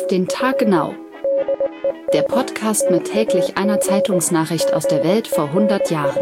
Auf den Tag genau. Der Podcast mit täglich einer Zeitungsnachricht aus der Welt vor 100 Jahren.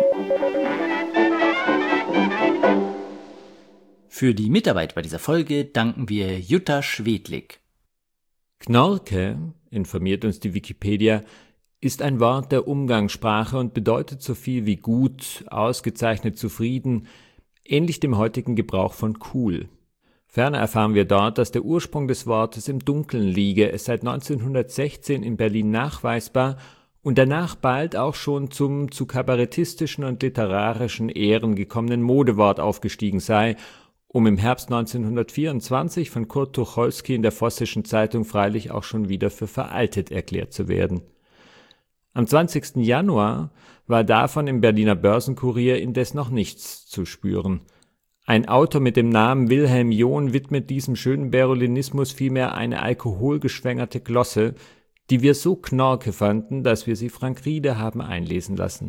Für die Mitarbeit bei dieser Folge danken wir Jutta Schwedlik. Knorke, informiert uns die Wikipedia, ist ein Wort der Umgangssprache und bedeutet so viel wie gut, ausgezeichnet, zufrieden, ähnlich dem heutigen Gebrauch von cool. Ferner erfahren wir dort, dass der Ursprung des Wortes im Dunkeln liege, es seit 1916 in Berlin nachweisbar und danach bald auch schon zum zu kabarettistischen und literarischen Ehren gekommenen Modewort aufgestiegen sei, um im Herbst 1924 von Kurt Tucholsky in der Vossischen Zeitung freilich auch schon wieder für veraltet erklärt zu werden. Am 20. Januar war davon im Berliner Börsenkurier indes noch nichts zu spüren. Ein Autor mit dem Namen Wilhelm John widmet diesem schönen Berolinismus vielmehr eine alkoholgeschwängerte Glosse, die wir so knorke fanden, dass wir sie Frank Riede haben einlesen lassen.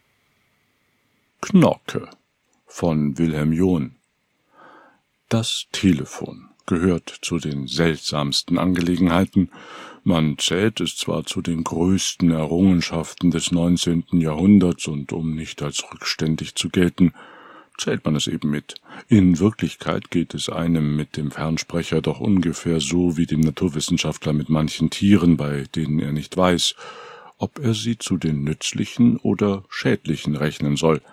Knorke von Wilhelm John. Das Telefon gehört zu den seltsamsten Angelegenheiten. Man zählt es zwar zu den größten Errungenschaften des 19. Jahrhunderts und um nicht als rückständig zu gelten, zählt man es eben mit. In Wirklichkeit geht es einem mit dem Fernsprecher doch ungefähr so wie dem Naturwissenschaftler mit manchen Tieren, bei denen er nicht weiß, ob er sie zu den nützlichen oder schädlichen rechnen soll.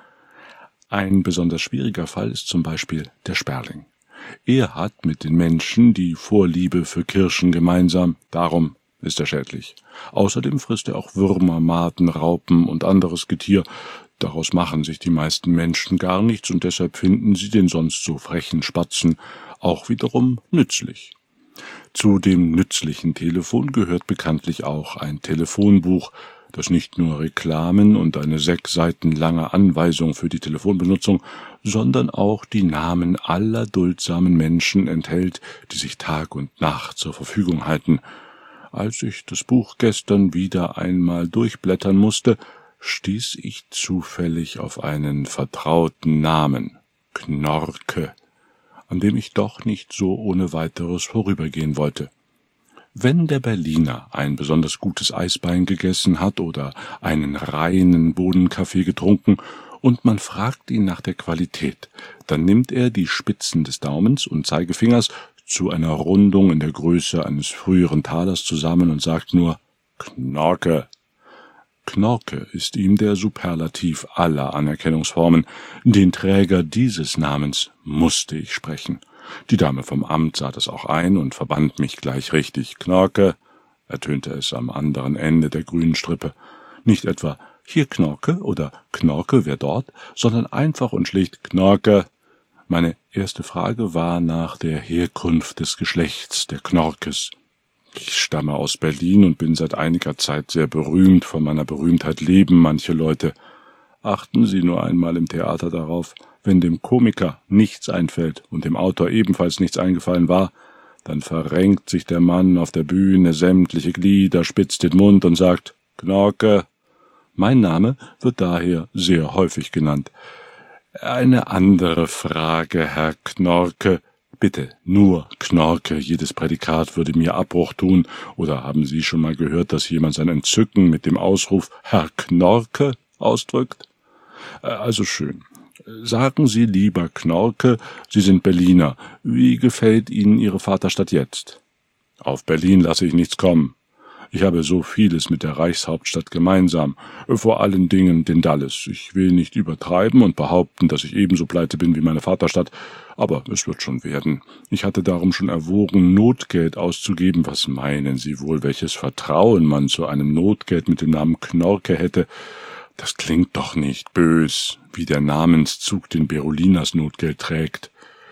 Ein besonders schwieriger Fall ist zum Beispiel der Sperling. Er hat mit den Menschen die Vorliebe für Kirschen gemeinsam, darum ist er schädlich. Außerdem frisst er auch Würmer, Maden, Raupen und anderes Getier. Daraus machen sich die meisten Menschen gar nichts und deshalb finden sie den sonst so frechen Spatzen auch wiederum nützlich. Zu dem nützlichen Telefon gehört bekanntlich auch ein Telefonbuch, das nicht nur Reklamen und eine 6 Seiten lange Anweisung für die Telefonbenutzung, sondern auch die Namen aller duldsamen Menschen enthält, die sich Tag und Nacht zur Verfügung halten. Als ich das Buch gestern wieder einmal durchblättern musste, stieß ich zufällig auf einen vertrauten Namen, Knorke, an dem ich doch nicht so ohne weiteres vorübergehen wollte. Wenn der Berliner ein besonders gutes Eisbein gegessen hat oder einen reinen Bohnenkaffee getrunken und man fragt ihn nach der Qualität, dann nimmt er die Spitzen des Daumens und Zeigefingers zu einer Rundung in der Größe eines früheren Talers zusammen und sagt nur Knorke. Knorke ist ihm der Superlativ aller Anerkennungsformen. Den Träger dieses Namens musste ich sprechen. Die Dame vom Amt sah das auch ein und verband mich gleich richtig. Knorke, ertönte es am anderen Ende der grünen Strippe. Nicht etwa hier Knorke oder Knorke, wer dort, sondern einfach und schlicht Knorke. Meine erste Frage war nach der Herkunft des Geschlechts der Knorkes. Ich stamme aus Berlin und bin seit einiger Zeit sehr berühmt. Von meiner Berühmtheit leben manche Leute. Achten Sie nur einmal im Theater darauf, wenn dem Komiker nichts einfällt und dem Autor ebenfalls nichts eingefallen war, dann verrenkt sich der Mann auf der Bühne sämtliche Glieder, spitzt den Mund und sagt Knorke. Mein Name wird daher sehr häufig genannt. Eine andere Frage, Herr Knorke. Bitte, nur Knorke, jedes Prädikat würde mir Abbruch tun. Oder haben Sie schon mal gehört, dass jemand sein Entzücken mit dem Ausruf Herr Knorke ausdrückt? Also schön. Sagen Sie lieber Knorke, Sie sind Berliner. Wie gefällt Ihnen Ihre Vaterstadt jetzt? Auf Berlin lasse ich nichts kommen. Ich habe so vieles mit der Reichshauptstadt gemeinsam, vor allen Dingen den Dalles. Ich will nicht übertreiben und behaupten, dass ich ebenso pleite bin wie meine Vaterstadt, aber es wird schon werden. Ich hatte darum schon erwogen, Notgeld auszugeben. Was meinen Sie wohl, welches Vertrauen man zu einem Notgeld mit dem Namen Knorke hätte? Das klingt doch nicht bös, wie der Namenszug den Beroliners Notgeld trägt.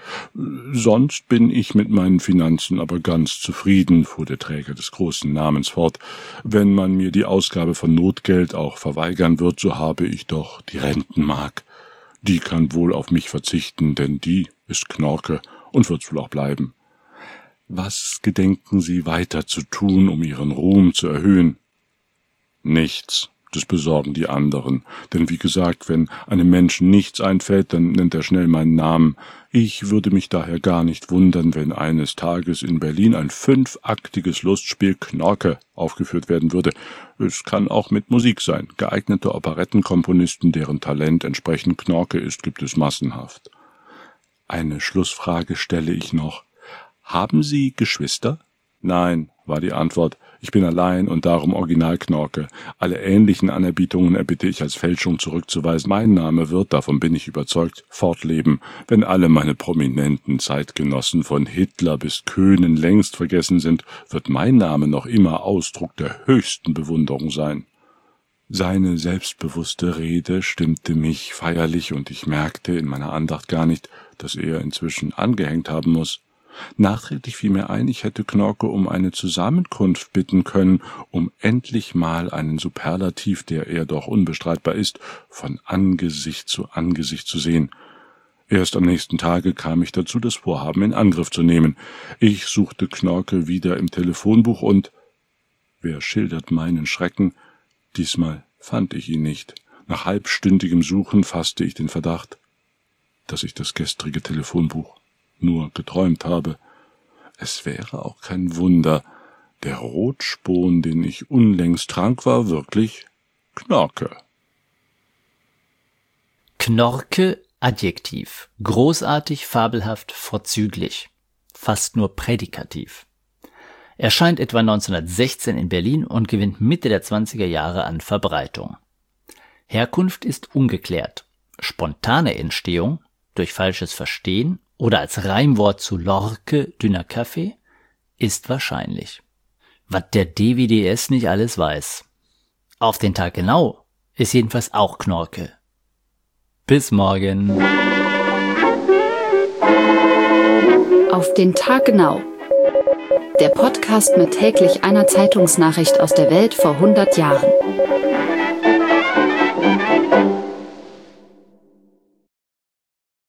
Sonst bin ich mit meinen Finanzen aber ganz zufrieden, fuhr der Träger des großen Namens fort. Wenn man mir die Ausgabe von Notgeld auch verweigern wird, so habe ich doch die Rentenmark. Die kann wohl auf mich verzichten, denn die ist Knorke und wird's wohl auch bleiben. Was gedenken Sie weiter zu tun, um Ihren Ruhm zu erhöhen? Nichts, Das besorgen die anderen. Denn wie gesagt, wenn einem Menschen nichts einfällt, dann nennt er schnell meinen Namen. Ich würde mich daher gar nicht wundern, wenn eines Tages in Berlin ein 5-aktiges Lustspiel Knorke aufgeführt werden würde. Es kann auch mit Musik sein. Geeignete Operettenkomponisten, deren Talent entsprechend Knorke ist, gibt es massenhaft. Eine Schlussfrage stelle ich noch. Haben Sie Geschwister? Nein, war die Antwort. Ich bin allein und darum Original Knorke. Alle ähnlichen Anerbietungen erbitte ich als Fälschung zurückzuweisen. Mein Name wird, davon bin ich überzeugt, fortleben, wenn alle meine prominenten Zeitgenossen von Hitler bis Köhnen längst vergessen sind, wird mein Name noch immer Ausdruck der höchsten Bewunderung sein. Seine selbstbewusste Rede stimmte mich feierlich und ich merkte in meiner Andacht gar nicht, dass er inzwischen angehängt haben muss. Nachträglich fiel mir ein, ich hätte Knorke um eine Zusammenkunft bitten können, um endlich mal einen Superlativ, der er doch unbestreitbar ist, von Angesicht zu sehen. Erst am nächsten Tage kam ich dazu, das Vorhaben in Angriff zu nehmen. Ich suchte Knorke wieder im Telefonbuch und, wer schildert meinen Schrecken, diesmal fand ich ihn nicht. Nach halbstündigem Suchen fasste ich den Verdacht, dass ich das gestrige Telefonbuch nur geträumt habe. Es wäre auch kein Wunder. Der Rotspon, den ich unlängst trank, war wirklich Knorke. Knorke, Adjektiv. Großartig, fabelhaft, vorzüglich. Fast nur prädikativ. Erscheint etwa 1916 in Berlin und gewinnt Mitte der 20er Jahre an Verbreitung. Herkunft ist ungeklärt. Spontane Entstehung durch falsches Verstehen oder als Reimwort zu Lorke, dünner Kaffee, ist wahrscheinlich. Was der DWDS nicht alles weiß. Auf den Tag genau ist jedenfalls auch Knorke. Bis morgen. Auf den Tag genau. Der Podcast mit täglich einer Zeitungsnachricht aus der Welt vor 100 Jahren.